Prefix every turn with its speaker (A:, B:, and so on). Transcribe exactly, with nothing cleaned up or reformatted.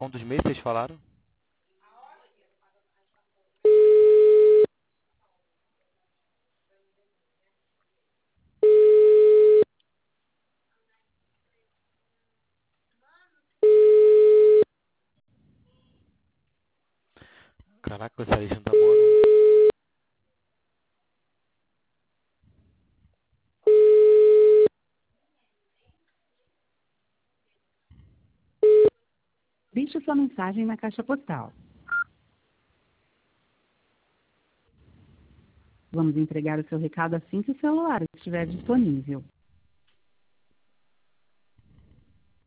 A: atualização dos meses, vocês falaram? Caraca, essa lista não tá boa, não.
B: Deixe sua mensagem na caixa postal. Vamos entregar o seu recado assim que o celular estiver disponível.